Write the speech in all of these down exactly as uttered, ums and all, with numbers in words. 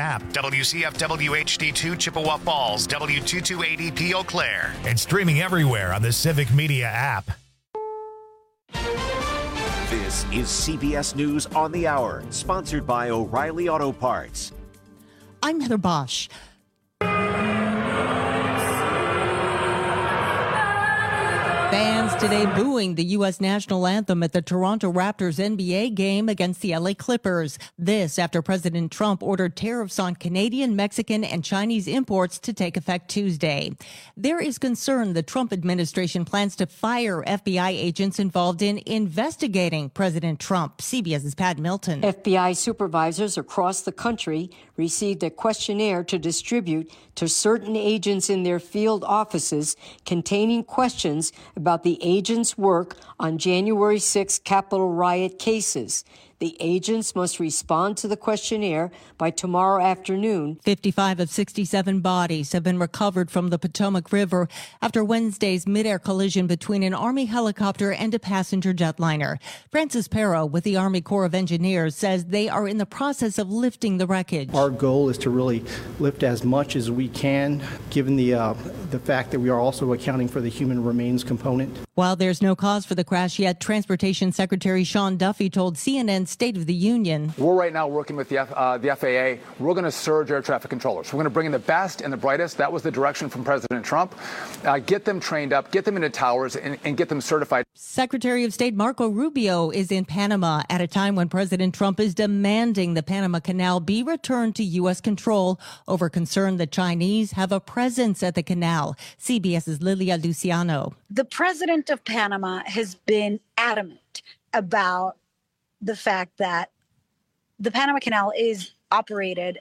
app. W C F W H D two Chippewa Falls, W two two eighty P Eau Claire. And streaming everywhere on the Civic Media app. This is C B S News on the Hour, sponsored by O'Reilly Auto Parts. I'm Heather Bosch. Fans today booing the U S national anthem at the Toronto Raptors N B A game against the L A Clippers. This after President Trump ordered tariffs on Canadian, Mexican, and Chinese imports to take effect Tuesday. There is concern the Trump administration plans to fire F B I agents involved in investigating President Trump. CBS's Pat Milton. F B I supervisors across the country received a questionnaire to distribute to certain agents in their field offices containing questions about the agents' work on January sixth Capitol riot cases. The agents must respond to the questionnaire by tomorrow afternoon. fifty-five of sixty-seven bodies have been recovered from the Potomac River after Wednesday's mid-air collision between an Army helicopter and a passenger jetliner. Francis Perro with the Army Corps of Engineers says they are in the process of lifting the wreckage. Our goal is to really lift as much as we can, given the uh, the fact that we are also accounting for the human remains component. While there's no cause for the crash yet, Transportation Secretary Sean Duffy told C N N State of the Union. We're right now working with the, F, uh, the F A A. We're going to surge air traffic controllers. We're going to bring in the best and the brightest. That was the direction from President Trump. Uh, get them trained up, get them into towers, and, and get them certified. Secretary of State Marco Rubio is in Panama at a time when President Trump is demanding the Panama Canal be returned to U S control over concern the Chinese have a presence at the canal. CBS's Lilia Luciano. The president of Panama has been adamant about the fact that the Panama Canal is operated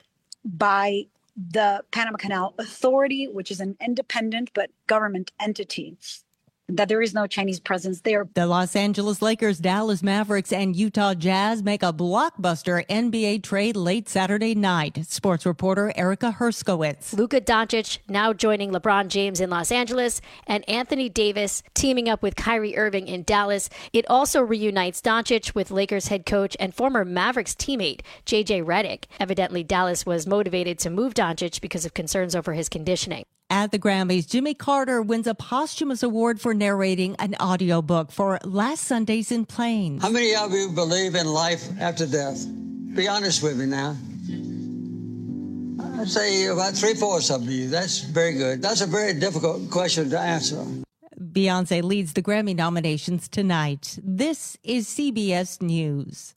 by the Panama Canal Authority, which is an independent but government entity, that there is no Chinese presence there. The Los Angeles Lakers, Dallas Mavericks, and Utah Jazz make a blockbuster N B A trade late Saturday night. Sports reporter Erica Herskowitz. Luka Doncic now joining LeBron James in Los Angeles, and Anthony Davis teaming up with Kyrie Irving in Dallas. It also reunites Doncic with Lakers head coach and former Mavericks teammate J J Redick. Evidently, Dallas was motivated to move Doncic because of concerns over his conditioning. At the Grammys, Jimmy Carter wins a posthumous award for narrating an audiobook for Last Sundays in Plains. How many of you believe in life after death? Be honest with me now. I'd say about three-fourths of you. That's very good. That's a very difficult question to answer. Beyonce leads the Grammy nominations tonight. This is C B S News.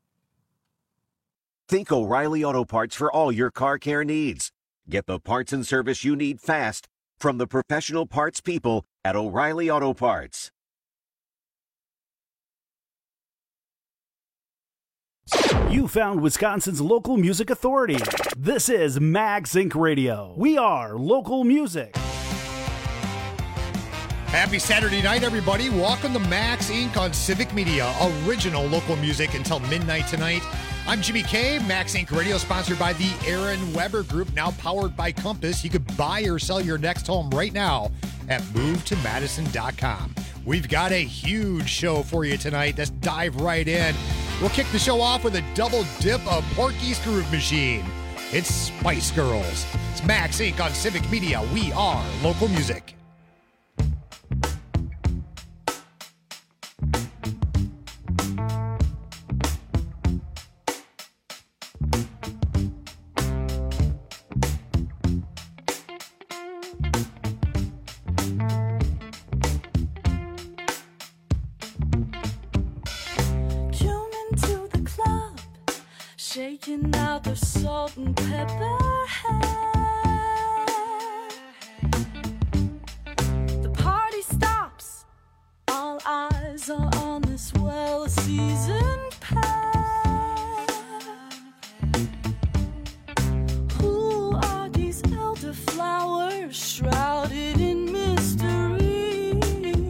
Think O'Reilly Auto Parts for all your car care needs. Get the parts and service you need fast from the professional parts people at O'Reilly Auto Parts. You found Wisconsin's local music authority. This is Max Incorporated. Radio. We are local music. Happy Saturday night, everybody. Welcome to Max Incorporated on Civic Media, original local music until midnight tonight. I'm Jimmy K. Max Incorporated Radio, sponsored by the Aaron Weber Group, now powered by Compass. You could buy or sell your next home right now at move to madison dot com. We've got a huge show for you tonight. Let's dive right in. We'll kick the show off with a double dip of Porky's Groove Machine. It's Spice Girls. It's Max Incorporated on Civic Media. We are local music. Shaking out the salt and pepper hair. The party stops. All eyes are on this well-seasoned pair. Who are these elderflowers shrouded in mystery?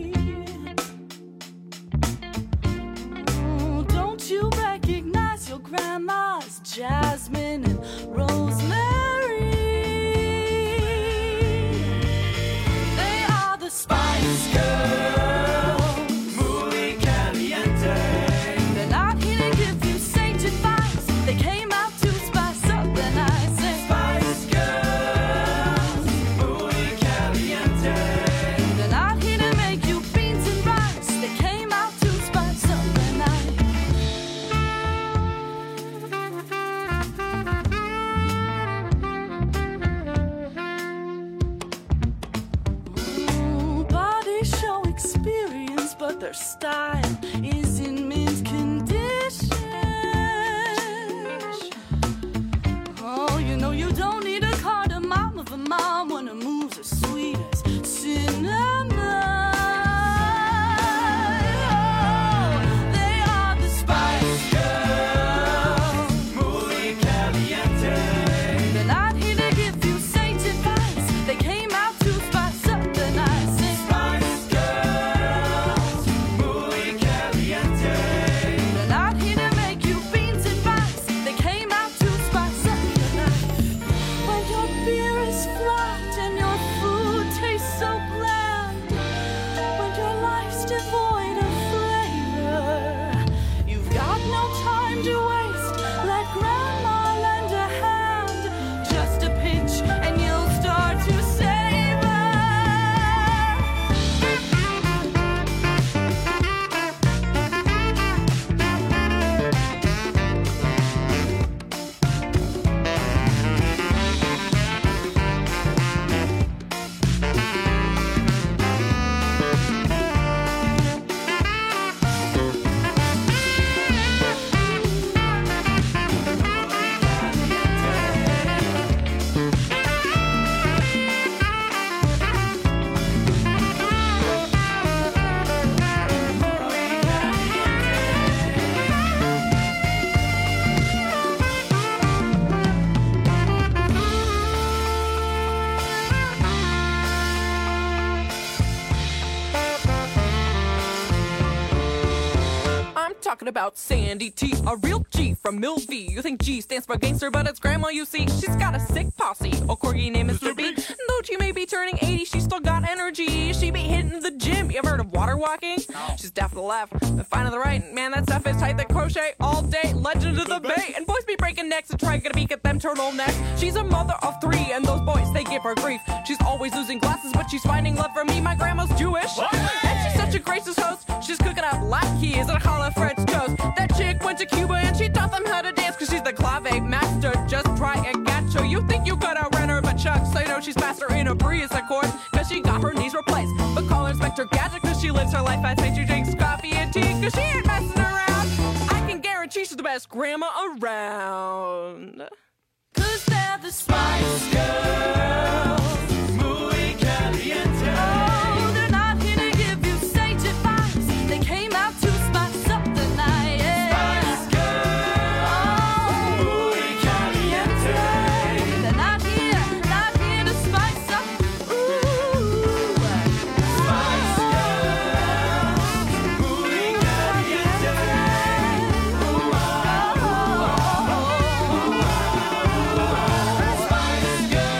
Oh, don't you recognize your grandma's jasmine and rosemary? their style is in mint condition. Oh, you know you don't need a cardamom of a mom when her moves are sweet as cinnamon. Oh, they are the Spice Girls, muy caliente. They're not here to give you sage advice. They came out to spice up the night. Say, Spice Girls, muy caliente. They're not here to make you beans and rice. They came out to spice up the night. When your beer is flat and your food tastes so bland, when your life's devoid of flavor, you've got no time to waste. Let grandma lend a hand, just a pinch and you'll start to savor. I'm talking about Sandy T, a real G from Millview. You think G stands for gangster, but it's grandma, you see. She's got a sick posse. Oh, corgi name is Libby. Though she may be turning eighty, she still got energy. She be hitting the gym. You ever heard of water walking? She's deaf to the left, and fine to the right. Man, that stuff is tight. They crochet all day. Legend of the Bay. And boys be breaking necks and trying to beat at them turtlenecks. She's a mother of three, and those boys, they give her grief. She's always losing glasses, but she's finding love from me. My grandma's Jewish. And she's such a gracious host. She's cooking up latkes and challah French toast. That chick went to Cuba and she taught them how to dance, cause she's the clave master. Just try and gacho. You think you could outrun her, but Chuck, so you know she's faster in a breeze, of course, cause she got her knees replaced. But call her Inspector Gadget, cause she lives her life fast paced. She drinks coffee and tea, cause she ain't messing around. I can guarantee she's the best grandma around. Cause they're the Spice Girls, muy caliente. Oh, they're not here to give you sage advice. They came out to spice up the night. Yeah. Spice Girls, muy caliente. They're not here, not here to spice up. Ooh, Spice Girls, muy caliente. Ooh, ah, oh, oh, oh, oh. Spice Girls.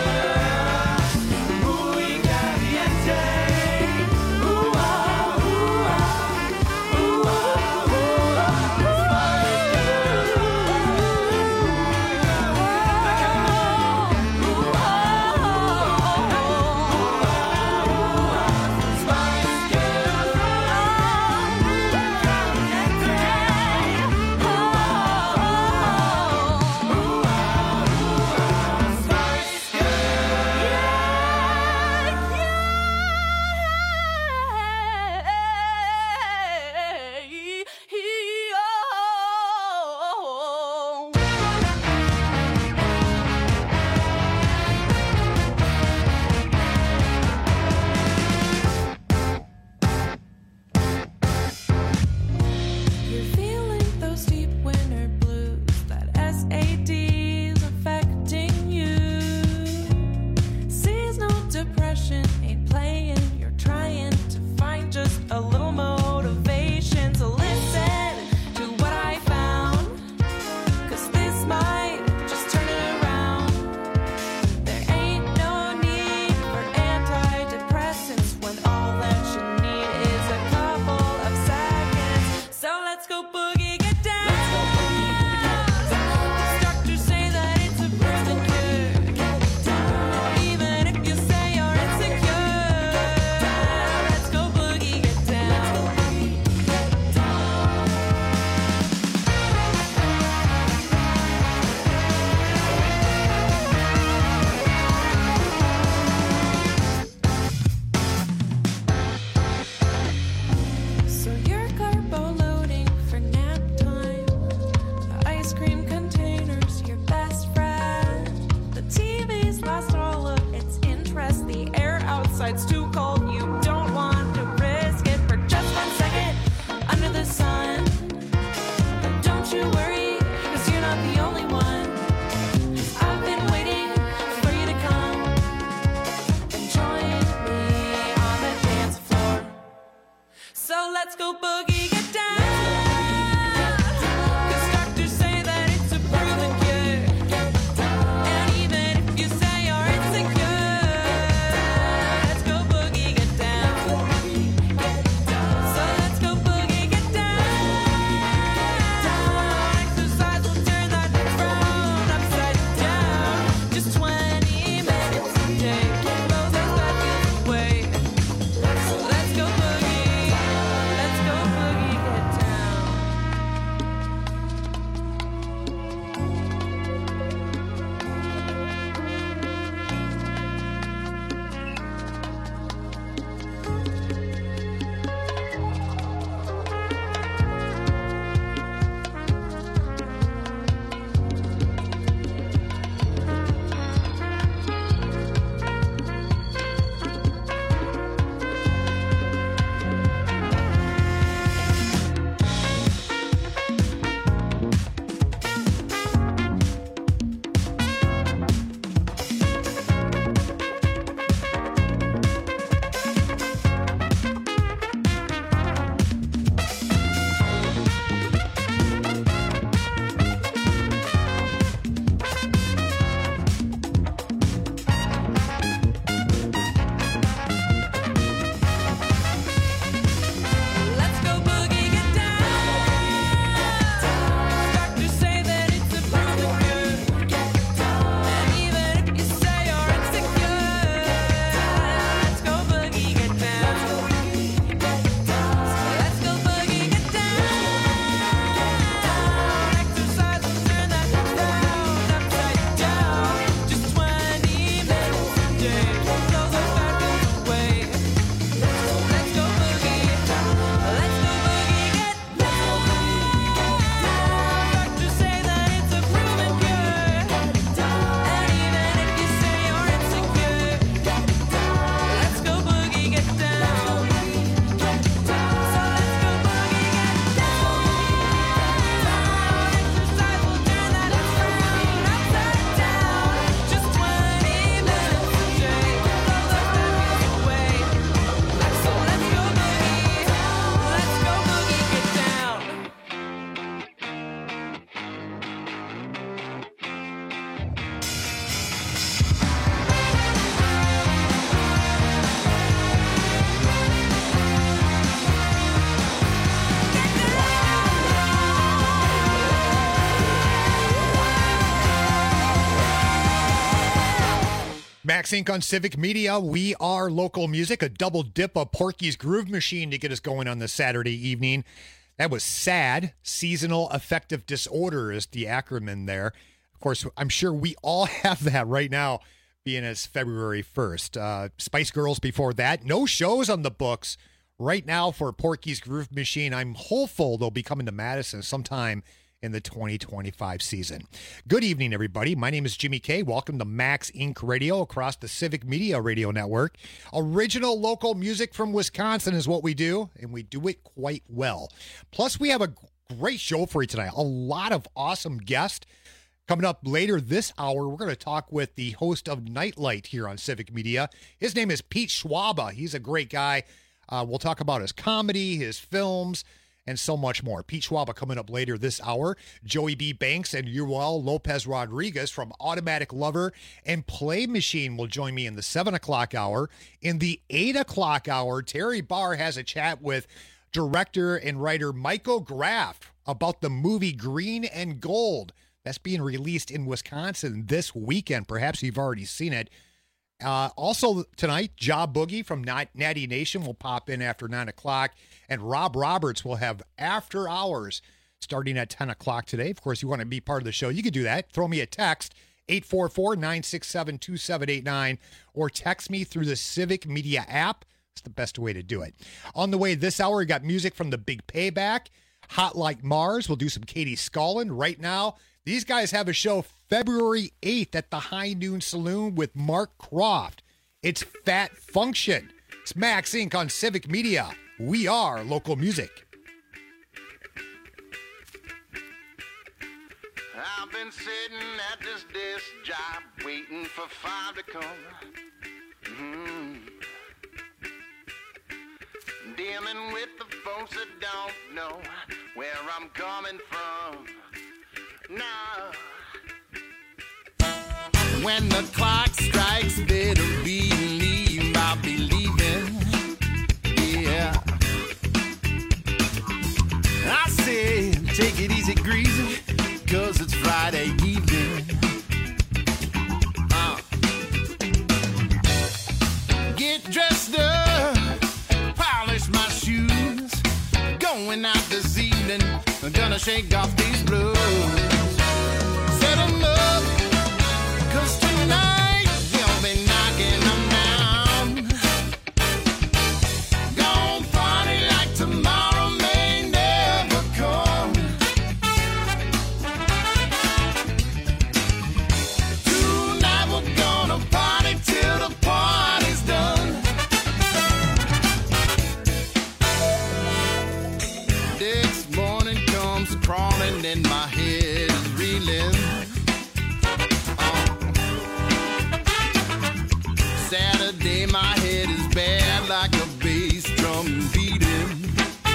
Max Incorporated on Civic Media. We are local music, a double dip of Porky's Groove Machine to get us going on this Saturday evening. That was SAD, Seasonal Affective Disorder is the acronym there. Of course, I'm sure we all have that right now, being as February first. Uh, Spice Girls before that. No shows on the books right now for Porky's Groove Machine. I'm hopeful they'll be coming to Madison sometime in the twenty twenty-five season. Good evening, everybody. My name is Jimmy K. Welcome to Max Incorporated Radio across the Civic Media Radio Network. Original local music from Wisconsin is what we do, and we do it quite well. Plus, we have a great show for you tonight. A lot of awesome guests. Coming up later this hour, we're going to talk with the host of Nightlight here on Civic Media. His name is Pete Schwaba. He's a great guy. Uh, we'll talk about his comedy, his films, and so much more. Pete Schwaba coming up later this hour. Joey B. Banks and Yuval Lopez Rodriguez from Automatic Lover and Play Machine will join me in the seven o'clock hour. In the eight o'clock hour, Terry Barr has a chat with director and writer Michael Graff about the movie Green and Gold. That's being released in Wisconsin this weekend. Perhaps you've already seen it. Uh, also tonight, Job Boogie from Natty Nation will pop in after nine o'clock, and Rob Roberts will have After Hours starting at ten o'clock today. Of course, you want to be part of the show, you can do that. Throw me a text, eight four four, nine six seven, two seven eight nine, or text me through the Civic Media app. It's the best way to do it. On the way this hour, we got music from The Big Payback, Hot Like Mars. We'll do some Katie Scullin. Right now, these guys have a show February eighth at the High Noon Saloon with Mark Croft. It's Fat Function. It's Max Incorporated on Civic Media. We are local music. I've been sitting at this desk job waiting for five to come. Mm-hmm. Dealing with the folks that don't know where I'm coming from. Now, when the clock strikes, better believe I'll be leaving. Yeah, I say take it easy, greasy, cause it's Friday evening. Uh. Get dressed up, polish my shoes, going out this evening, I'm gonna shake off these blues. Set 'em up, cause tonight we'll be knocking them down. Gonna party like tomorrow may never come. Tonight we're gonna party till the party's done. Next morning comes crawling and my head is reeling. Saturday, my head is bad like a bass drum beating.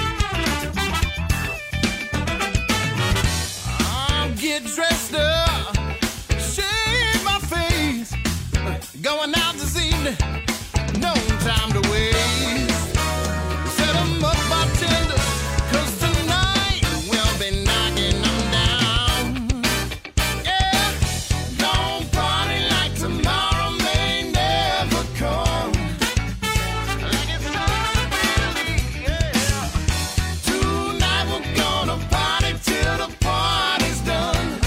I'll get dressed up, shave my face, going out this evening, no time to waste. Set 'em up, bartender, cause tonight we'll be knocking them down. Yeah, don't party like tomorrow may never come. Like it's not really, yeah. Tonight we're gonna party till the party's done.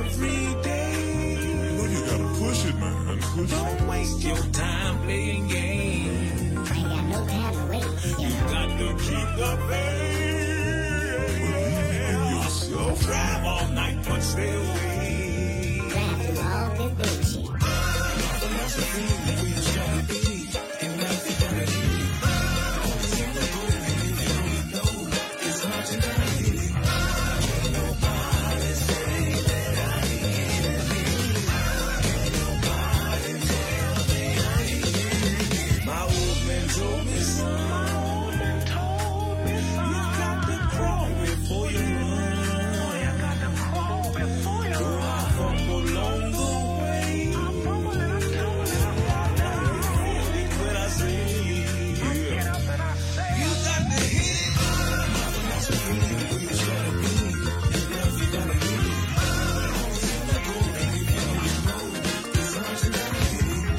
every day. No, you gotta push it, man. Push Don't waste your time playing games. I ain't got no time to waste. You got to keep the faith. Believe in yourself. Drive all night, but stay away. Drive through all this bullshit. Philosophy that we shall be. And that's the journey. It's hard to die. Nobody say that I need it. Nobody tell me I need it. My old man told me, son. My old man told me, son. You got to crawl before you run. You got to crawl before you run. I fumble along the way. I fumble and I tumble and I fall down. You hit it when I say, yeah. Get up and I say, you got to hit it. My philosophy is where you gotta be. And now you gotta hit it. Let go and you know you know. It's hard to die.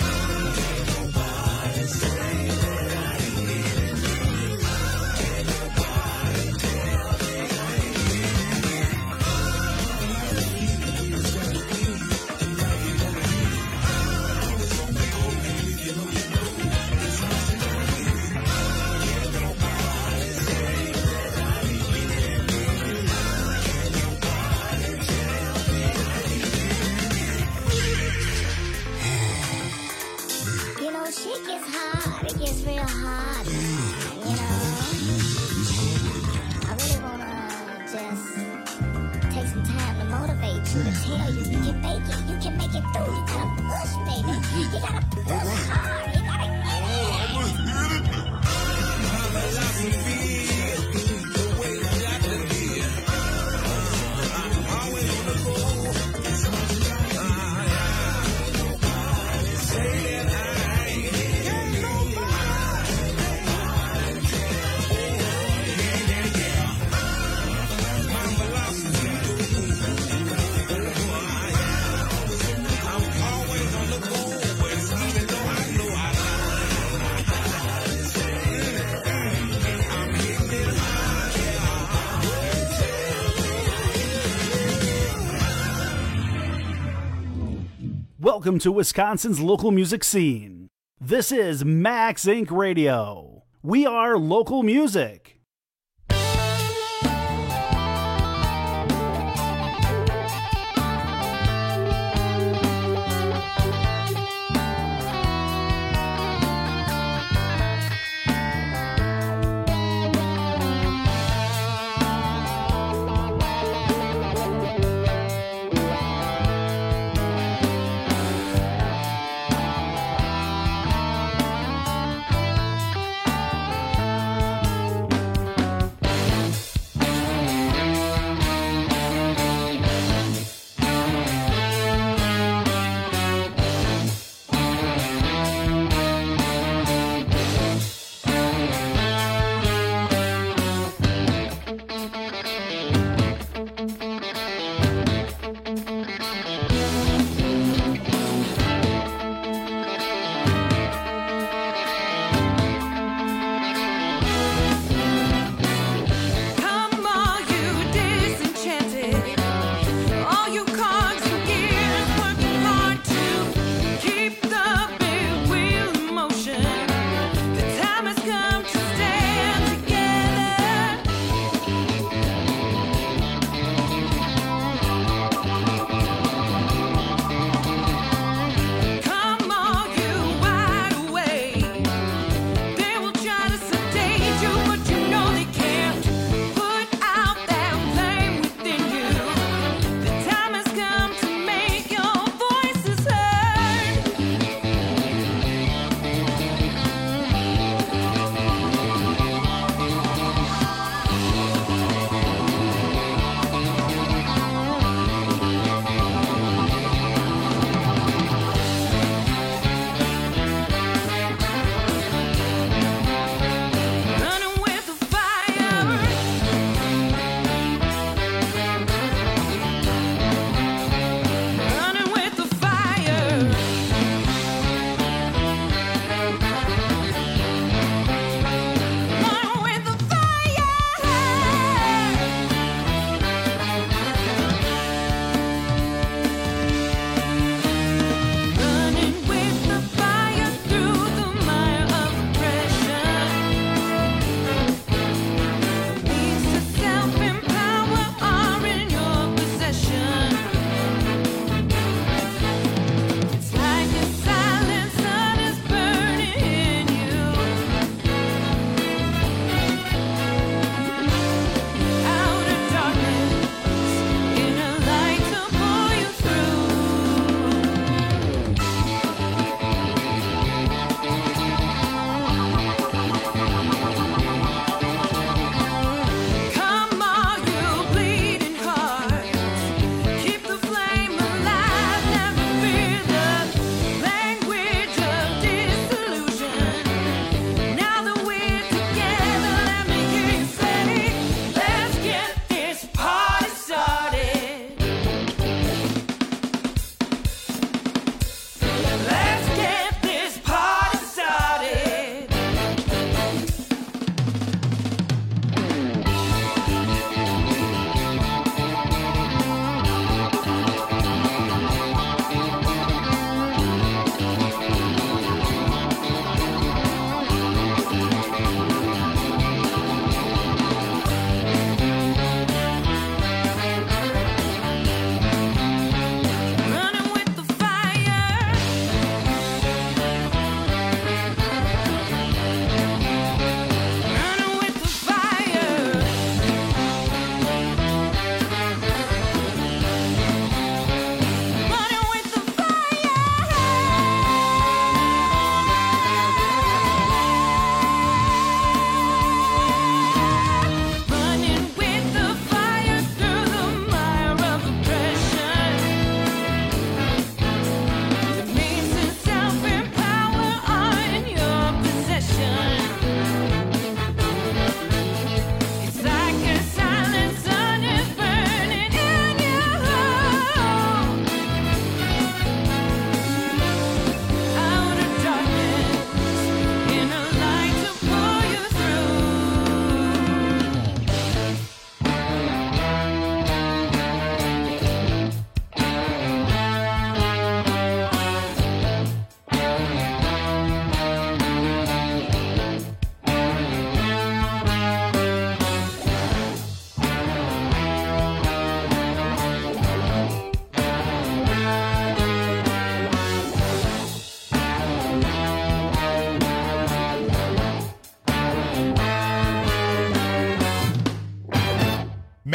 Nobody say that I ain't hit it. Can nobody tell me I ain't hit it. You just gotta be. And now you gotta hit it. Let go and you know you know. It's hard to die. Can nobody say that I ain't hit it. Can nobody tell me I ain't You know, shit gets hard. It gets real hard. You know. I really wanna just take some time to motivate you to tell you you can make it. You can make it through. You gotta push, baby. You gotta push hard. You gotta get it. My philosophy, the way I got to be. I'm always on the go. It's hard to die. Nobody say that I ain't hit it. Nobody tell me I ain't hit it. My philosophy, I'm always on the go. Even though I know I I'm hitting it hard, Welcome to Wisconsin's local music scene. This is Max Incorporated. Radio. We are local music.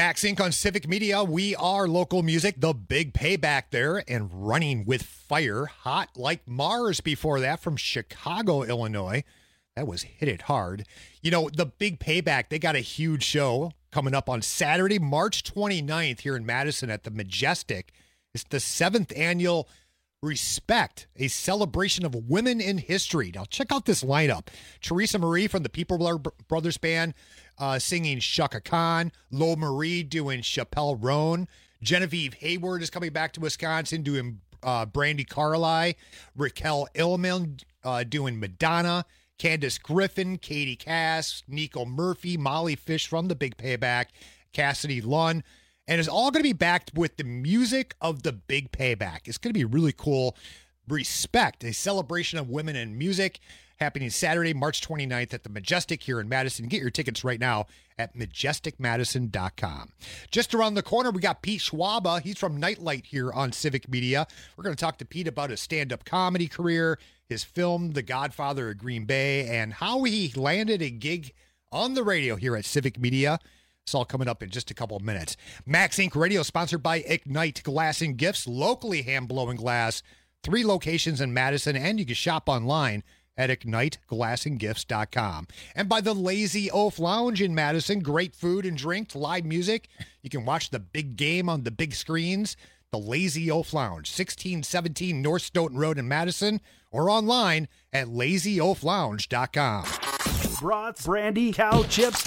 Max Inc on Civic Media. We are local music. The Big Payback there, and Running with Fire. Hot Like Mars before that from Chicago, Illinois. That was Hit It Hard. You know, the Big Payback, they got a huge show coming up on Saturday, March twenty-ninth here in Madison at the Majestic. It's the seventh annual Respect, a celebration of women in history. Now, check out this lineup. Teresa Marie from the People Brothers Band uh, singing Shaka Khan. Lo Marie doing Chappelle Roan. Genevieve Hayward is coming back to Wisconsin doing uh, Brandy Carlisle. Raquel Illman uh, doing Madonna. Candace Griffin, Katie Cass, Nico Murphy, Molly Fish from the Big Payback, Cassidy Lunn. And it's all going to be backed with the music of the Big Payback. It's going to be really cool. Respect, a celebration of women in music, happening Saturday, March twenty-ninth at the Majestic here in Madison. Get your tickets right now at majestic madison dot com. Just around the corner, we got Pete Schwaba. He's from Nightlight here on Civic Media. We're going to talk to Pete about his stand-up comedy career, his film, The Godfather of Green Bay, and how he landed a gig on the radio here at Civic Media. It's all coming up in just a couple of minutes. Max Inc Radio, sponsored by Ignite Glass and Gifts, locally hand-blowing glass. Three locations in Madison, and you can shop online at ignite glass and gifts dot com. And by the Lazy Oaf Lounge in Madison, great food and drink, live music. You can watch the big game on the big screens. The Lazy Oaf Lounge, sixteen seventeen North Stoughton Road in Madison, or online at lazy oaf lounge dot com. Brats, brandy, cow chips,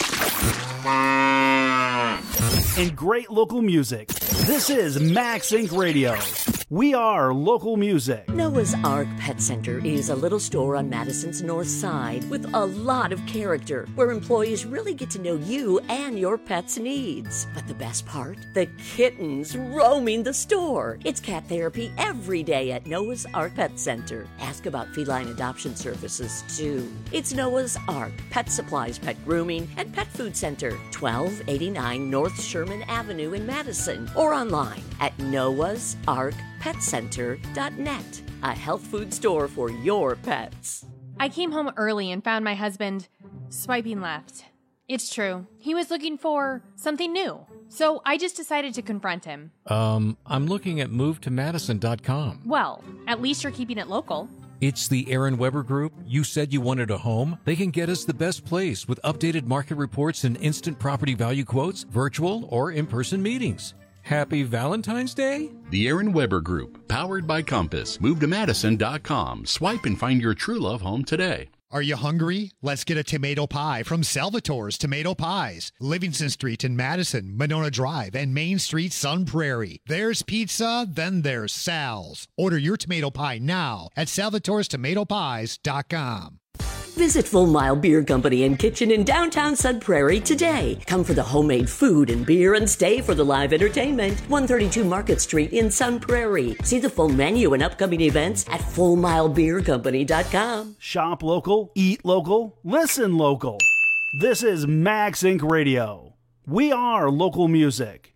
and great local music. This is Max Inc Radio. We are local music. Noah's Ark Pet Center is a little store on Madison's north side with a lot of character, where employees really get to know you and your pet's needs. But the best part? The kittens roaming the store. It's cat therapy every day at Noah's Ark Pet Center. Ask about feline adoption services, too. It's Noah's Ark Pet Supplies, Pet Grooming, and Pet Food Center, twelve eighty-nine North Sherman Avenue in Madison, or online at noahs ark pet center dot net, a health food store for your pets. I came home early and found my husband swiping left. It's true. He was looking for something new. So I just decided to confront him. Um, I'm looking at move to madison dot com. Well, at least you're keeping it local. It's the Aaron Weber Group. You said you wanted a home? They can get us the best place with updated market reports and instant property value quotes, virtual or in-person meetings. Happy Valentine's Day? The Aaron Weber Group, powered by Compass. Move to madison dot com. Swipe and find your true love home today. Are you hungry? Let's get a tomato pie from Salvatore's Tomato Pies. Livingston Street in Madison, Monona Drive, and Main Street, Sun Prairie. There's pizza, then there's Sal's. Order your tomato pie now at salvatores tomato pies dot com. Visit Full Mile Beer Company and Kitchen in downtown Sun Prairie today. Come for the homemade food and beer and stay for the live entertainment. one thirty-two Market Street in Sun Prairie. See the full menu and upcoming events at full mile beer company dot com. Shop local, eat local, listen local. This is Max Inc Radio. We are local music.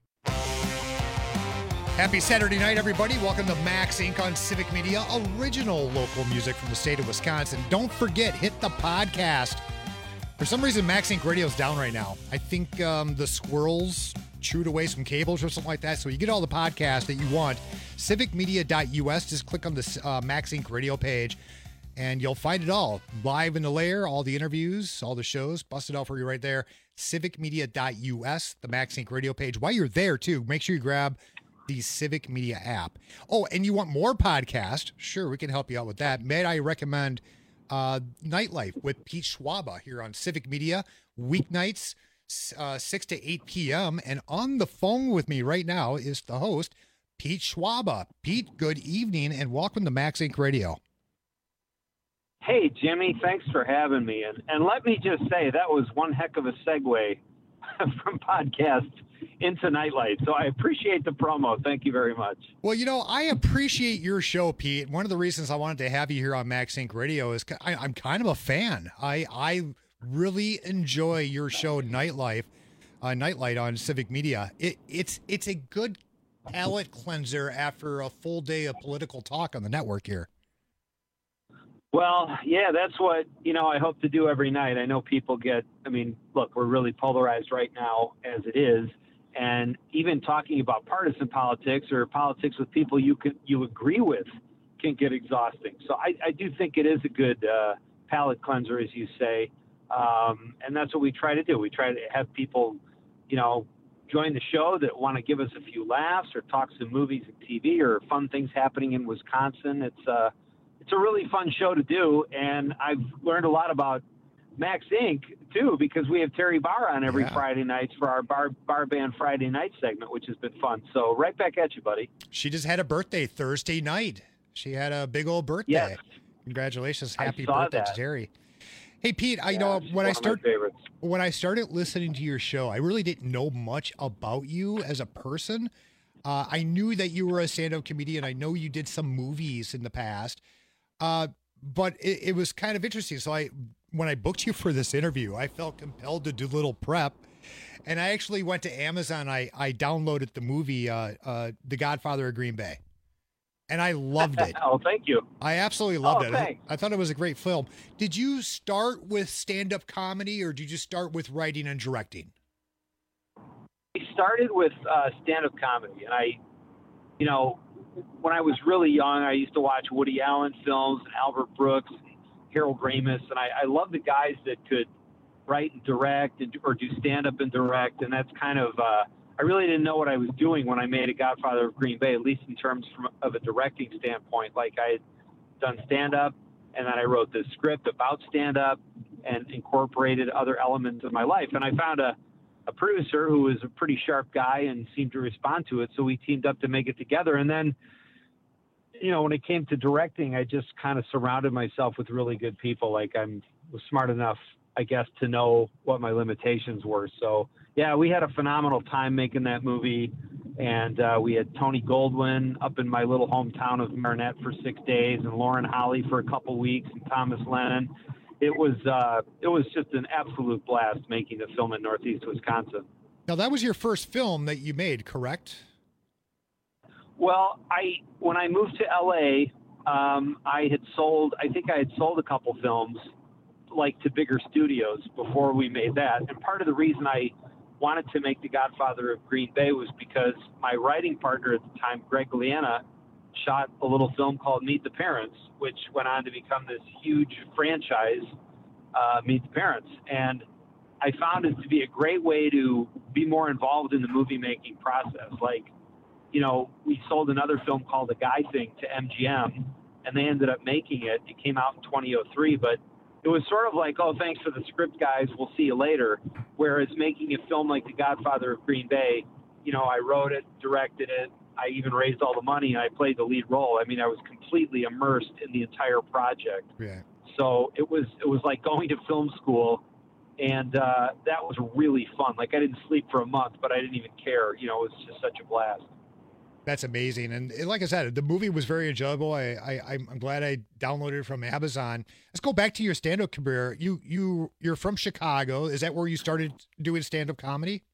Happy Saturday night, everybody. Welcome to Max Incorporated on Civic Media, original local music from the state of Wisconsin. Don't forget, hit the podcast. For some reason, Max Incorporated Radio is down right now. I think um, the squirrels chewed away some cables or something like that. So you get all the podcasts that you want. civic media dot u s. Just click on the uh, Max Incorporated Radio page, and you'll find it all. Live in the layer, all the interviews, all the shows. Bust it out for you right there. civic media dot u s, the Max Incorporated Radio page. While you're there, too, make sure you grab the Civic Media app. Oh, and you want more podcasts? Sure, we can help you out with that. May I recommend uh, Nightlife with Pete Schwaba here on Civic Media, weeknights, uh, six to eight p.m. And on the phone with me right now is the host, Pete Schwaba. Pete, good evening, and welcome to Max Incorporated Radio. Hey, Jimmy, thanks for having me. And, and let me just say, that was one heck of a segue from podcast into Nightlight. So I appreciate the promo. Thank you very much. Well, you know, I appreciate your show, Pete. One of the reasons I wanted to have you here on Max Incorporated Radio is I, I'm kind of a fan. I I really enjoy your show, Nightlife, uh, Nightlight on Civic Media. It, it's it's a good palate cleanser after a full day of political talk on the network here. Well, yeah, that's what, you know, I hope to do every night. I know people get, I mean, look, we're really polarized right now as it is. And even talking about partisan politics or politics with people you can, you agree with can get exhausting. So I, I do think it is a good uh, palate cleanser, as you say. Um, and that's what we try to do. We try to have people, you know, join the show that want to give us a few laughs or talk some movies and T V or fun things happening in Wisconsin. It's uh, it's a really fun show to do. And I've learned a lot about Max Incorporated, too, because we have Terry Barr on every Yeah. Friday nights for our bar, bar Band Friday night segment, which has been fun. So right back at you, buddy. She just had a birthday Thursday night. She had a big old birthday. Yes. Congratulations. I Happy saw birthday to that. Terry. Hey, Pete, I Yeah, know she's when I one of my start favorites. when I started listening to your show, I really didn't know much about you as a person. Uh, I knew that you were a stand-up comedian. I know you did some movies in the past, uh, but it, it was kind of interesting. So I, when I booked you for this interview, I felt compelled to do a little prep, and I actually went to Amazon. I I downloaded the movie uh, uh, The Godfather of Green Bay, and I loved it. Oh, thank you. I absolutely loved Oh, it. I, thanks. I thought it was a great film. Did you start with stand-up comedy, or did you start with writing and directing? I started with uh, stand-up comedy, and I, you know, when I was really young, I used to watch Woody Allen films and Albert Brooks and Harold Ramis, and I, I love the guys that could write and direct and, or do stand-up and direct, and that's kind of, uh, I really didn't know what I was doing when I made A Godfather of Green Bay, at least in terms from, of a directing standpoint. Like, I had done stand-up, and then I wrote this script about stand-up and incorporated other elements of my life, and I found a a producer who was a pretty sharp guy and seemed to respond to it. So we teamed up to make it together. And then, you know, when it came to directing, I just kind of surrounded myself with really good people. Like, I'm was smart enough, I guess, to know what my limitations were. So yeah, we had a phenomenal time making that movie. And uh, we had Tony Goldwyn up in my little hometown of Marinette for six days and Lauren Holly for a couple weeks and Thomas Lennon. It was uh, it was just an absolute blast making the film in Northeast Wisconsin. Now, that was your first film that you made, correct? Well, I when I moved to L A, um, I had sold. I think I had sold a couple films, like to bigger studios before we made that. And part of the reason I wanted to make The Godfather of Green Bay was because my writing partner at the time, Greg Liana, shot a little film called Meet the Parents, which went on to become this huge franchise, uh, Meet the Parents. And I found it to be a great way to be more involved in the movie making process. Like, you know, we sold another film called The Guy Thing to M G M, and they ended up making it. It came out in twenty oh three, but it was sort of like, oh, thanks for the script, guys. We'll see you later. Whereas making a film like The Godfather of Green Bay, you know, I wrote it, directed it, I even raised all the money, and I played the lead role. I mean, I was completely immersed in the entire project. Yeah. So it was it was like going to film school, and uh, that was really fun. Like, I didn't sleep for a month, but I didn't even care. You know, it was just such a blast. That's amazing. And like I said, the movie was very enjoyable. I, I, I'm glad I downloaded it from Amazon. Let's go back to your stand-up career. You, you, you're from Chicago. Is that where you started doing stand-up comedy?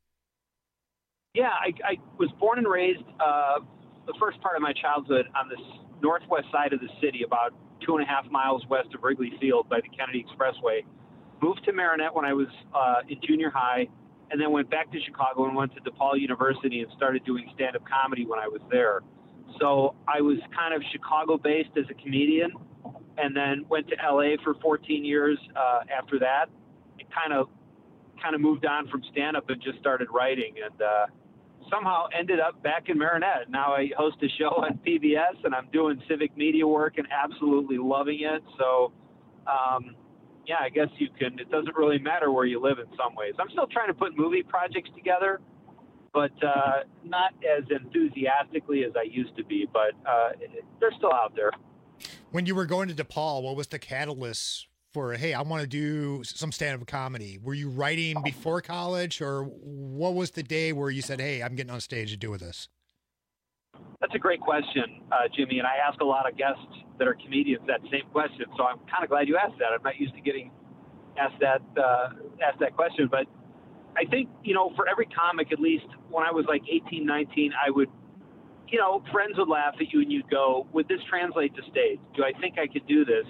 Yeah, I, I was born and raised uh, the first part of my childhood on this northwest side of the city, about two and a half miles west of Wrigley Field by the Kennedy Expressway. Moved to Marinette when I was uh, in junior high, and then went back to Chicago and went to DePaul University and started doing stand-up comedy when I was there. So I was kind of Chicago-based as a comedian, and then went to L A for fourteen years uh, after that. It kind of kind of moved on from stand-up and just started writing, and uh, somehow ended up back in Marinette. Now I host a show on P B S, and I'm doing civic media work and absolutely loving it. So, um, yeah, I guess you can, it doesn't really matter where you live in some ways. I'm still trying to put movie projects together, but uh, not as enthusiastically as I used to be, but uh, they're still out there. When you were going to DePaul, what was the catalyst for, hey, I want to do some stand-up comedy? Were you writing before college, or what was the day where you said, hey, I'm getting on stage to do this? That's a great question, uh, Jimmy, and I ask a lot of guests that are comedians that same question, so I'm kind of glad you asked that. I'm not used to getting asked that uh, asked that question, but I think, you know, for every comic, at least when I was like eighteen, nineteen, I would, you know, friends would laugh at you and you'd go, would this translate to stage? Do I think I could do this?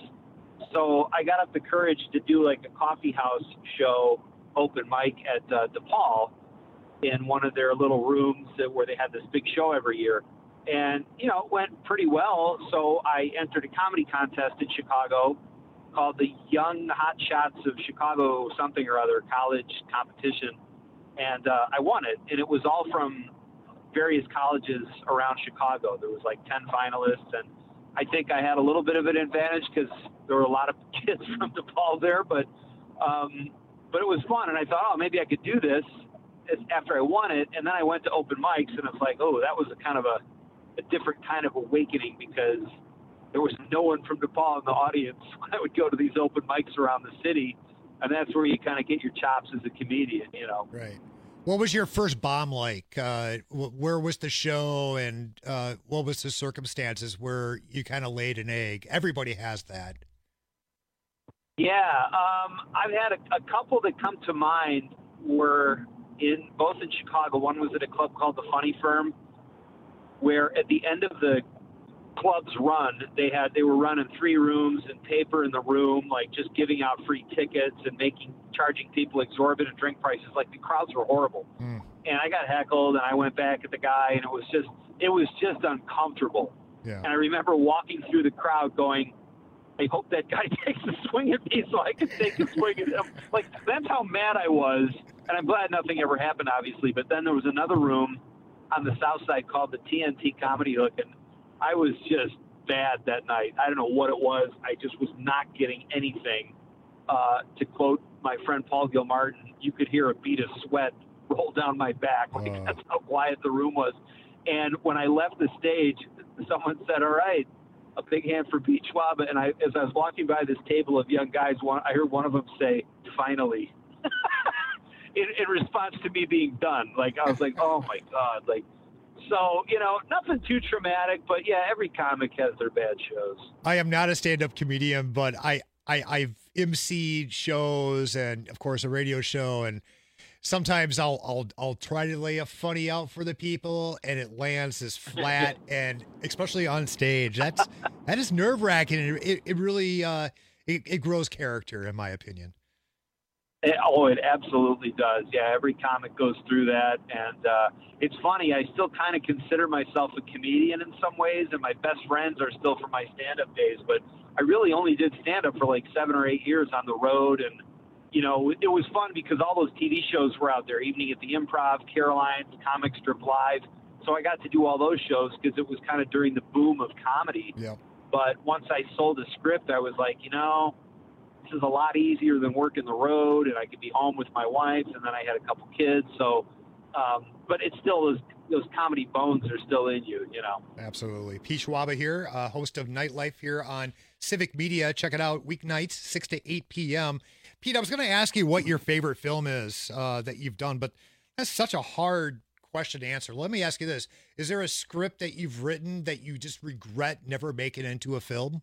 So I got up the courage to do like a coffee house show, open mic at uh, DePaul. in one of their little rooms that, where they had this big show every year. And, you know, it went pretty well. So I entered a comedy contest in Chicago called the Young Hot Shots of Chicago something or other college competition. And uh, I won it. And it was all from various colleges around Chicago. There was like ten finalists. And I think I had a little bit of an advantage because there were a lot of kids from DePaul there. But, um, but it was fun. And I thought, oh, maybe I could do this after I won it. And then I went to open mics, and it's like, oh, that was a kind of a, a different kind of awakening, because there was no one from DePaul in the audience when I would go to these open mics around the city. And that's where you kind of get your chops as a comedian, you know? Right. What was your first bomb like? Uh, where was the show, and uh, what was the circumstances where you kind of laid an egg? Everybody has that. Yeah. Um, I've had a, a couple that come to mind were in both in Chicago. One was at a club called the Funny Firm, where at the end of the club's run, they had they were running three rooms and paper in the room, like just giving out free tickets and making charging people exorbitant drink prices. Like, the crowds were horrible. Mm. And I got heckled, and I went back at the guy, and it was just it was just uncomfortable. Yeah. And I remember walking through the crowd going, I hope that guy takes a swing at me so I can take a swing at him. Like, that's how mad I was. And I'm glad nothing ever happened, obviously. But then there was another room on the south side called the T N T Comedy Hook, and I was just bad that night. I don't know what it was. I just was not getting anything. Uh, to quote my friend Paul Gilmartin, you could hear a bead of sweat roll down my back. Like, Oh. that's how quiet the room was. And when I left the stage, someone said, all right, a big hand for Pete Schwab. And I, as I was walking by this table of young guys, one, I heard one of them say, finally. In, in response to me being done. Like, I was like, oh my God. Like, so, you know, nothing too traumatic, but yeah, every comic has their bad shows. I am not a stand-up comedian, but I, I, I've emceed shows and, of course, a radio show, and sometimes I'll, I'll, I'll try to lay a funny out for the people, and it lands as flat, and especially on stage, that's that is nerve-wracking. It, it really, uh, it, it grows character, in my opinion. It, oh, it absolutely does. Yeah, every comic goes through that. And uh, it's funny, I still kind of consider myself a comedian in some ways, and my best friends are still from my stand-up days. But I really only did stand-up for like seven or eight years on the road. And, you know, it was fun because all those T V shows were out there, Evening at the Improv, Caroline's, Comic Strip Live. So I got to do all those shows because it was kind of during the boom of comedy. Yeah. But once I sold a script, I was like, you know, this is a lot easier than working the road, and I could be home with my wife, and then I had a couple kids. So, um, but it's still those, those comedy bones are still in you, you know. Absolutely. Pete Schwab here, uh, host of Nightlife here on Civic Media. Check it out weeknights, six to eight p.m. Pete, I was going to ask you what your favorite film is uh, that you've done, but that's such a hard question to answer. Let me ask you this. Is there a script that you've written that you just regret never making into a film?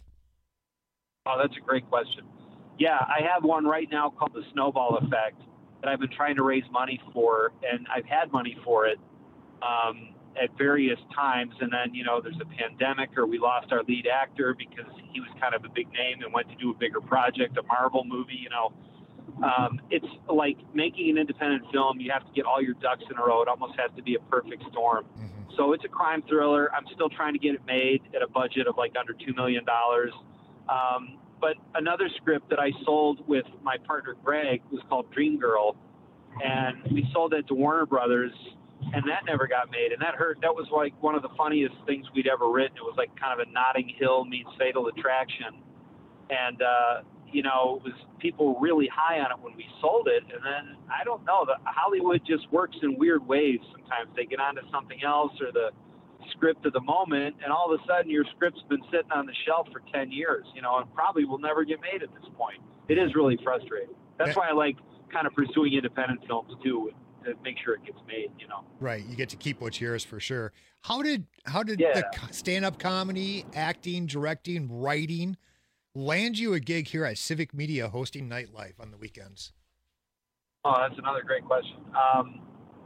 Oh, that's a great question. Yeah, I have one right now called The Snowball Effect that I've been trying to raise money for, and I've had money for it um, at various times. And then, you know, there's a pandemic, or we lost our lead actor because he was kind of a big name and went to do a bigger project, a Marvel movie, you know. Um, it's like making an independent film. You have to get all your ducks in a row. It almost has to be a perfect storm. Mm-hmm. So it's a crime thriller. I'm still trying to get it made at a budget of like under two million dollars. Um, But another script that I sold with my partner Greg was called Dream Girl, and we sold that to Warner Brothers, and that never got made. And that hurt. That was like one of the funniest things we'd ever written. It was like kind of a Notting Hill meets Fatal Attraction, and uh, you know, it was people were really high on it when we sold it. And then I don't know, the Hollywood just works in weird ways. Sometimes they get onto something else or the script of the moment, and all of a sudden your script's been sitting on the shelf for ten years, you know, and probably will never get made at this point. It is really frustrating. That's why I like kind of pursuing independent films too, to make sure it gets made, you know. Right. You get to keep what's yours for sure. How did, how did Yeah. the co- stand-up comedy, acting, directing, writing land you a gig here at Civic Media hosting Nightlife on the weekends? Oh, that's another great question. Um,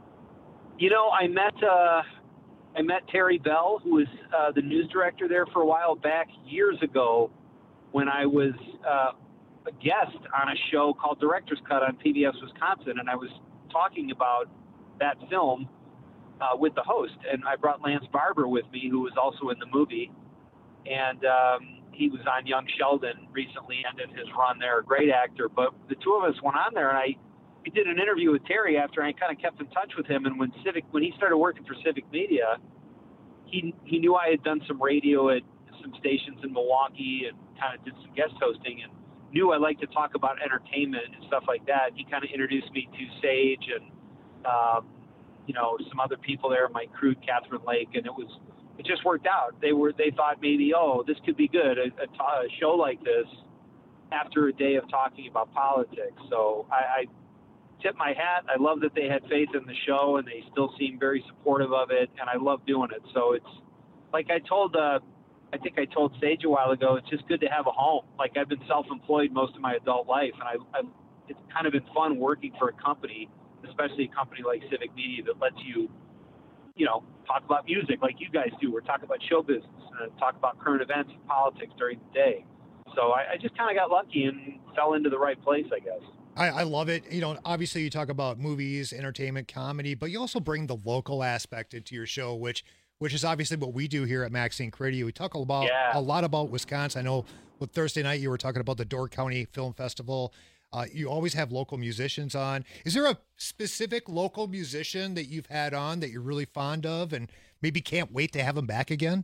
you know, I met, uh, I met Terry Bell, who was uh, the news director there for a while back years ago when I was uh, a guest on a show called Director's Cut on P B S Wisconsin. And I was talking about that film uh, with the host. And I brought Lance Barber with me, who was also in the movie. And um, he was on Young Sheldon recently, ended his run there, a great actor. But the two of us went on there, and I we did an interview with Terry after I kind of kept in touch with him. And when Civic, when he started working for Civic Media, he he knew I had done some radio at some stations in Milwaukee and kind of did some guest hosting, and knew I liked to talk about entertainment and stuff like that. He kind of introduced me to Sage and, um, you know, some other people there, my crew, Catherine Lake, and it was, it just worked out. They were, they thought maybe, oh, this could be good, a, a, a show like this after a day of talking about politics. So I, I tip my hat. I love that they had faith in the show, and they still seem very supportive of it, and I love doing it. So it's, like I told, uh, I think I told Sage a while ago, it's just good to have a home. Like, I've been self-employed most of my adult life, and I, I, it's kind of been fun working for a company, especially a company like Civic Media that lets you, you know, talk about music like you guys do, or talk about show business, and talk about current events and politics during the day. So I, I just kind of got lucky and fell into the right place, I guess. I, I love it. You know, obviously you talk about movies, entertainment, comedy, but you also bring the local aspect into your show, which which is obviously what we do here at Max Inc Radio. We talk about yeah. a lot about Wisconsin. I know with Thursday night you were talking about the Door County Film Festival. Uh, you always have local musicians on. Is there a specific local musician that you've had on that you're really fond of and maybe can't wait to have them back again?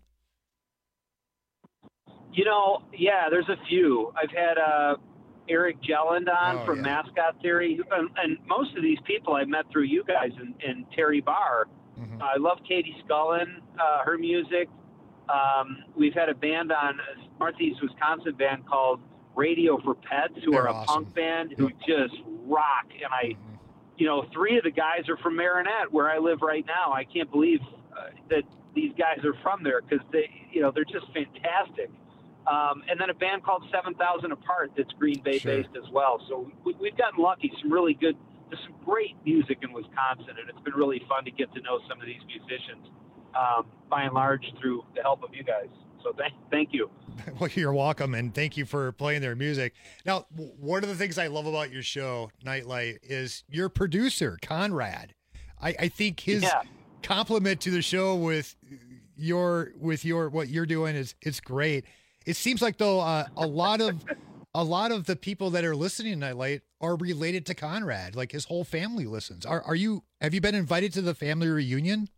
You know, yeah, there's a few. I've had uh, Eric Jelland on oh, from yeah. Mascot Theory, and, and most of these people I met through you guys and, and Terry Barr. Mm-hmm. Uh, I love Katie Scullin, uh, her music. Um, we've had a band on, a Northeast Wisconsin band called Radio for Pets, who They're are a awesome. punk band who just rock. And I, Mm-hmm. you know, three of the guys are from Marinette, where I live right now. I can't believe uh, that these guys are from there, because they, you know, they're just fantastic. Um, and then a band called seven thousand Apart that's Green Bay Sure. based as well. So we, we've gotten lucky. Some really good, there's some great music in Wisconsin, and it's been really fun to get to know some of these musicians, um, by and large, through the help of you guys. So thank, thank you. Well, you're welcome, and thank you for playing their music. Now, w- one of the things I love about your show, Nightlight, is your producer, Conrad. I, I think his Yeah. compliment to the show with your with your what you're doing is it's great. It seems like though uh, a lot of a lot of the people that are listening to Nightlight are related to Conrad. Like his whole family listens. Are are you? Have you been invited to the family reunion?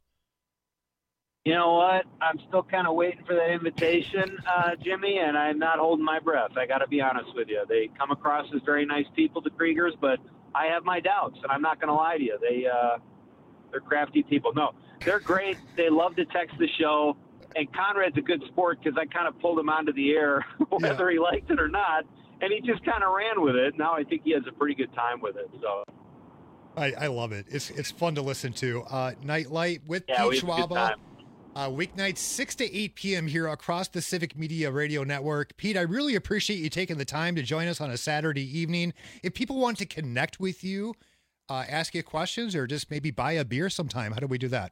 You know what? I'm still kind of waiting for that invitation, uh, Jimmy, and I'm not holding my breath. I got to be honest with you. They come across as very nice people, the Kriegers, but I have my doubts, and I'm not going to lie to you. They, uh, they're crafty people. No, they're great. They love to text the show, and Conrad's a good sport because I kind of pulled him onto the air, whether he liked it or not, and he just kind of ran with it. Now I think he has a pretty good time with it. So I, I love it. It's it's fun to listen to. Uh, Nightlight with Yeah, we Pete have a good Schwaba. time. Uh, weeknights six to eight p.m. here across the Civic Media Radio Network. Pete, I really appreciate you taking the time to join us on a Saturday evening. If people want to connect with you, uh, ask you questions, or just maybe buy a beer sometime, how do we do that?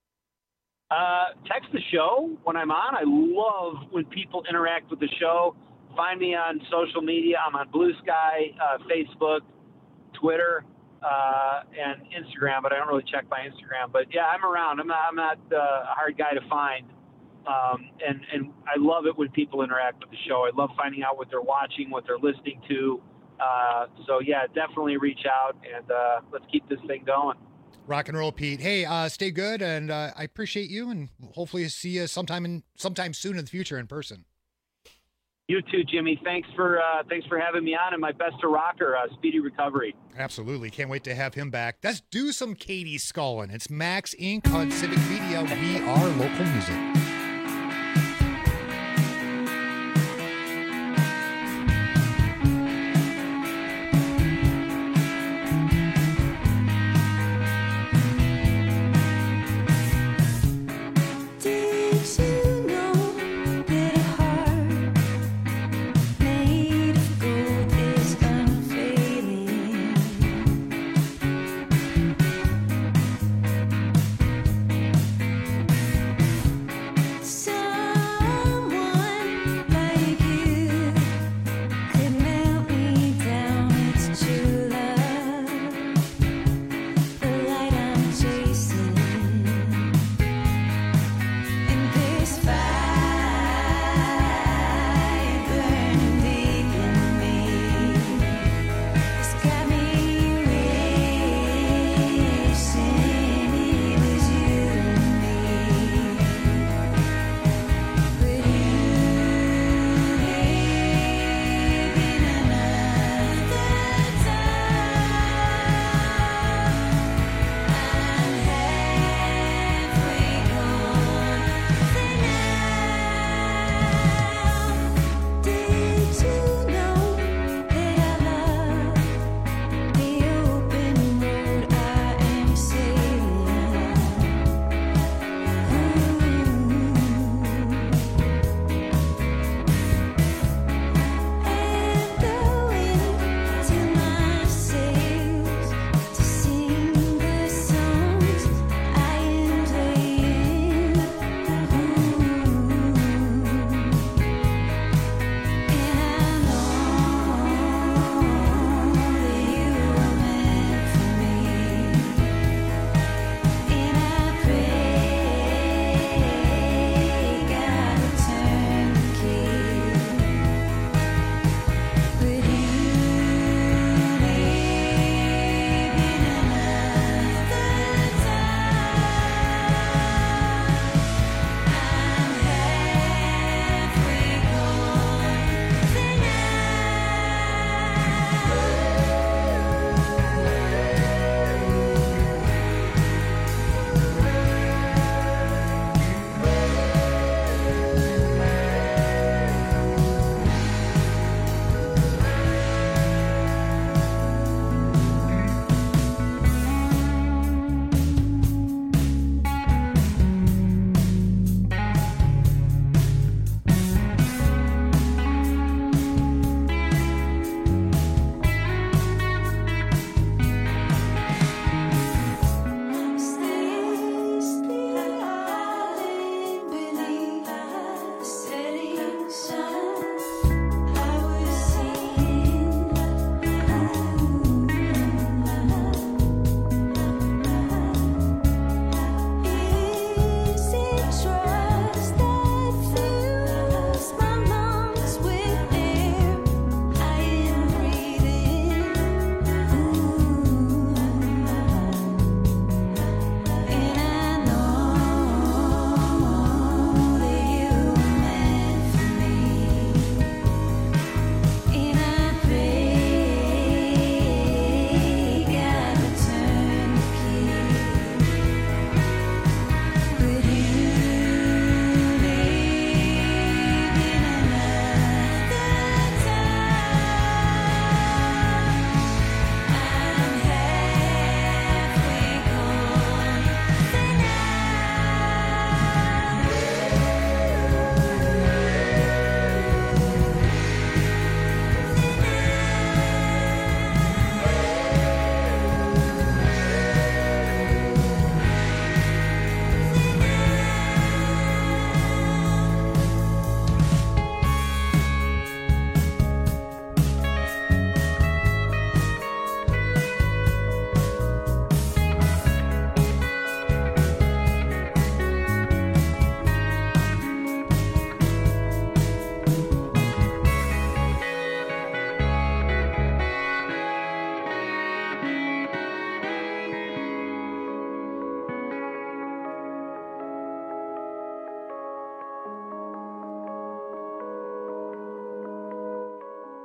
Uh, text the show when I'm on. I love when people interact with the show. Find me on social media. I'm on Blue Sky, uh, Facebook, Twitter, uh, and Instagram, but I don't really check my Instagram. But yeah, I'm around. I'm not, I'm not uh, a hard guy to find. Um, and, and I love it when people interact with the show. I love finding out what they're watching, what they're listening to. Uh, so yeah, definitely reach out, and uh, let's keep this thing going. Rock and roll, Pete. Hey, uh, stay good, and uh, I appreciate you, and hopefully see you sometime in sometime soon in the future in person. You too, Jimmy. Thanks for uh, thanks for having me on, and my best to rocker. Uh, speedy recovery. Absolutely. Can't wait to have him back. Let's do some Katie Scullin. It's Max Incorporated on Civic Media. We are local music. Thank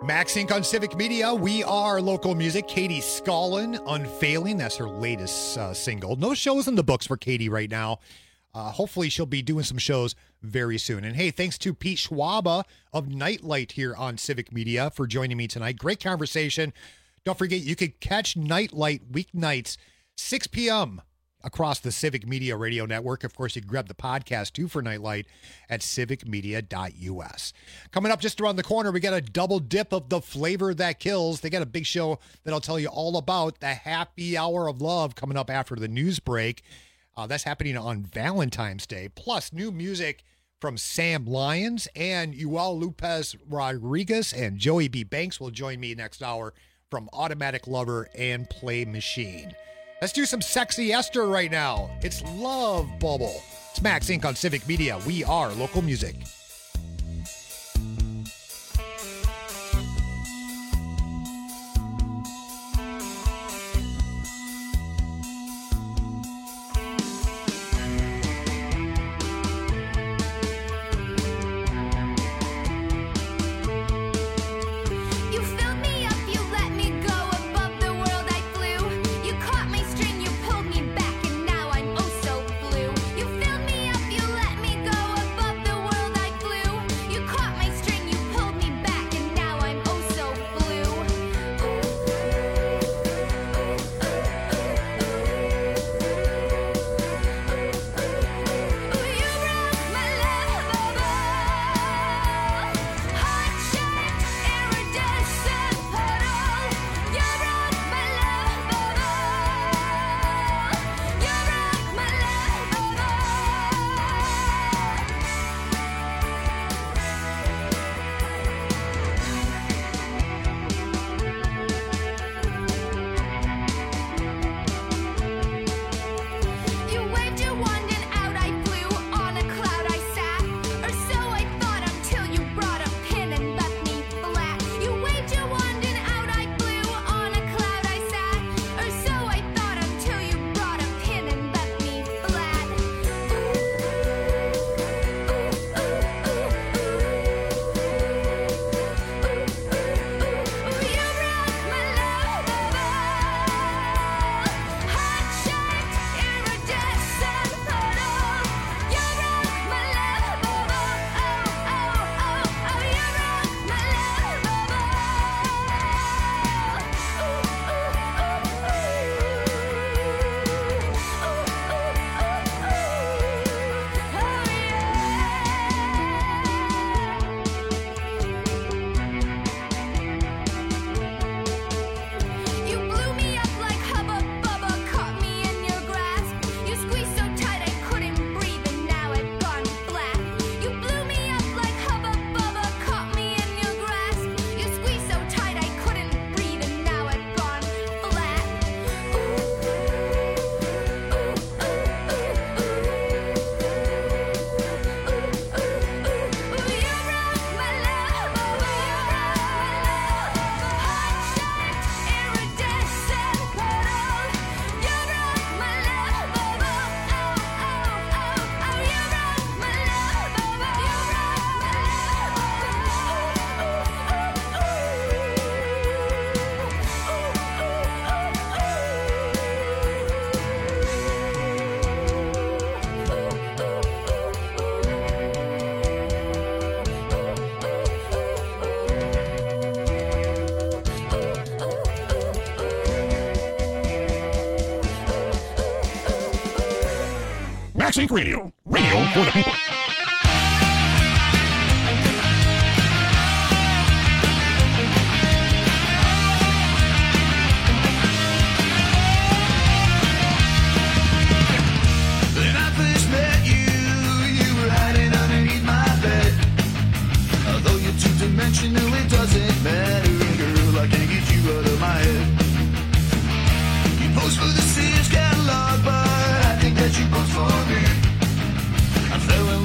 Max Inc on Civic Media. We are local music. Katie Scullin, Unfailing. That's her latest uh, single. No shows in the books for Katie right now. Uh, hopefully she'll be doing some shows very soon. And hey, thanks to Pete Schwaba of Nightlight here on Civic Media for joining me tonight. Great conversation. Don't forget, you could catch Nightlight weeknights, six p.m. across the Civic Media Radio Network. Of course, you can grab the podcast, too, for Nightlight at civic media dot u s. Coming up just around the corner, we got a double dip of the flavor that kills. They got a big show that I'll tell you all about, the Happy Hour of Love, coming up after the news break. Uh, that's happening on Valentine's Day. Plus, new music from Sam Lyons and Joel Lopez Rodriguez, and Joey B. Banks will join me next hour from Automatic Lover and Play Machine. Let's do some sexy Esther right now. It's Love Bubble. It's Max Inc on Civic Media. We are local music. Max Inc Radio. Radio for the people. When I first met you, you were hiding underneath my bed. Although you're two-dimensional, it doesn't matter, girl. I can't get you out of my head. You post for the Sears catalog, but I think that you post for me. I fell in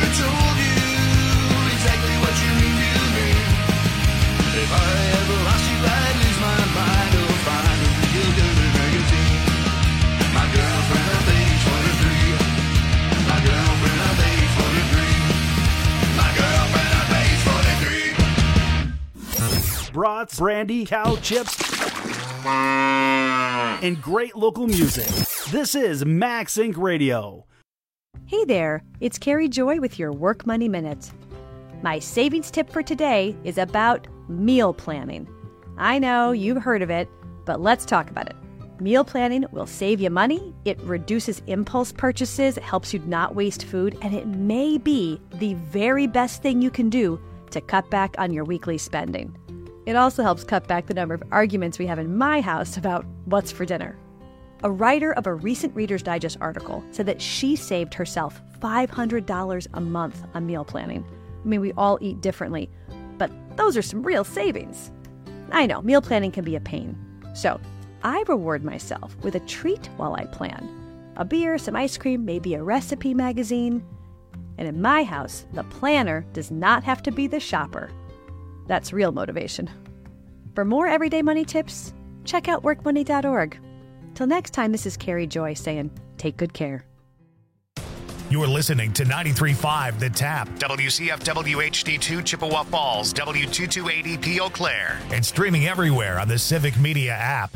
told you exactly what you mean to me. If I ever lost you, I'd lose my mind. Oh, find a real good magazine. My girlfriend, her age forty-three. My girlfriend, her age forty-three. My girlfriend, her age forty-three. Brats, brandy, cow chips, and great local music. This is Max Inc Radio. Hey there, it's Carrie Joy with your Work Money Minute. My savings tip for today is about meal planning. I know you've heard of it, but let's talk about it. Meal planning will save you money, it reduces impulse purchases, it helps you not waste food, and it may be the very best thing you can do to cut back on your weekly spending. It also helps cut back the number of arguments we have in my house about what's for dinner. A writer of a recent Reader's Digest article said that she saved herself five hundred dollars a month on meal planning. I mean, we all eat differently, but those are some real savings. I know, meal planning can be a pain. So I reward myself with a treat while I plan. A beer, some ice cream, maybe a recipe magazine. And in my house, the planner does not have to be the shopper. That's real motivation. For more everyday money tips, check out work money dot org. Till next time, this is Carrie Joy saying, take good care. You're listening to ninety-three point five The Tap, W C F W H D two Chippewa Falls, W two two eight zero P Eau Claire, and streaming everywhere on the Civic Media app.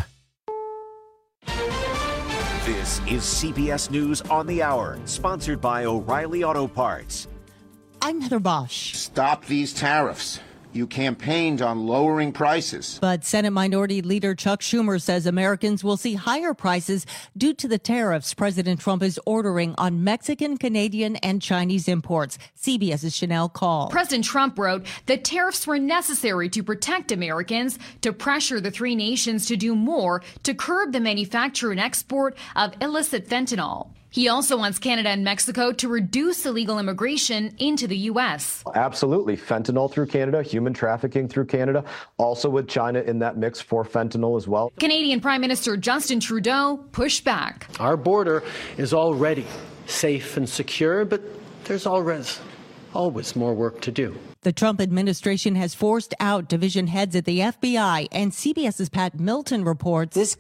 This is C B S News on the Hour, sponsored by O'Reilly Auto Parts. I'm Heather Bosch. Stop these tariffs. You campaigned on lowering prices. But Senate Minority Leader Chuck Schumer says Americans will see higher prices due to the tariffs President Trump is ordering on Mexican, Canadian, and Chinese imports. CBS's Chanel Call. President Trump wrote that tariffs were necessary to protect Americans, to pressure the three nations to do more to curb the manufacture and export of illicit fentanyl. He also wants Canada and Mexico to reduce illegal immigration into the U S. Absolutely. Fentanyl through Canada, human trafficking through Canada, also with China in that mix for fentanyl as well. Canadian Prime Minister Justin Trudeau pushed back. Our border is already safe and secure, but there's always, always more work to do. The Trump administration has forced out division heads at the F B I, and CBS's Pat Milton reports this